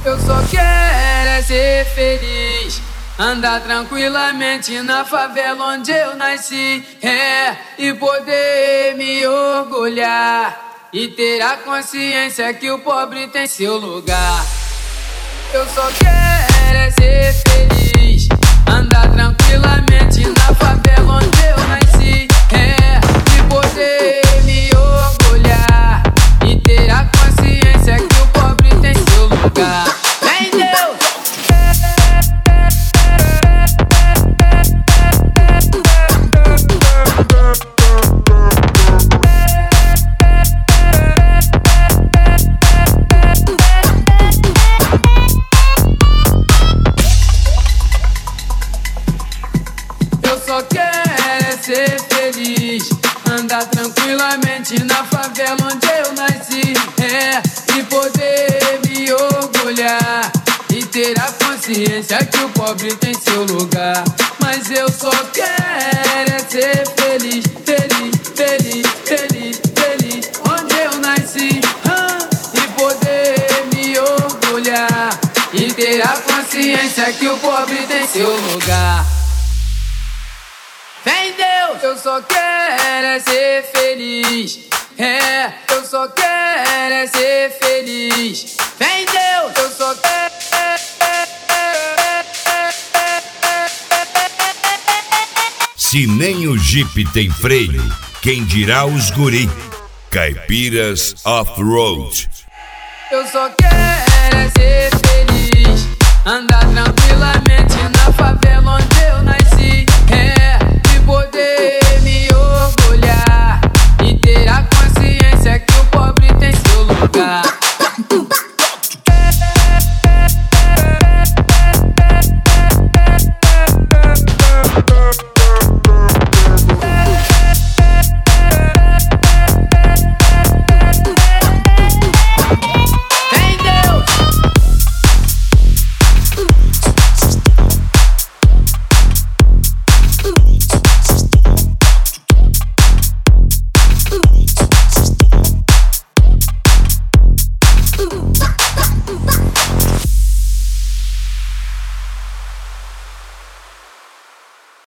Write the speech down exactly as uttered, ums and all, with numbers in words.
Eu só quero é ser feliz, andar tranquilamente na favela onde eu nasci, é, e poder me orgulhar e ter a consciência que o pobre tem seu lugar. Eu só quero é ser feliz, andar tranquilamente na favela onde eu nasci, é, e poder me orgulhar e ter a consciência que o pobre tem seu lugar. Vem Deus! Eu só quero é ser feliz, andar tranquilamente na favela onde eu nasci, é, e poder me orgulhar e ter a consciência que o pobre tem seu lugar. Mas eu só quero é ser feliz, feliz, feliz, feliz, feliz onde eu nasci, ah, e poder me orgulhar e ter a consciência que o pobre tem seu lugar. Vem Deus! Eu só quero é ser feliz, é, eu só quero é ser feliz. Vem Deus! Eu só quero. Se nem o Jeep tem freio, quem dirá os guri? Caipiras Off-Road. Eu só quero é ser feliz, andar tranquilamente na favela onde eu nasci, é, e poder me orgulhar e ter a consciência que o pobre tem seu lugar.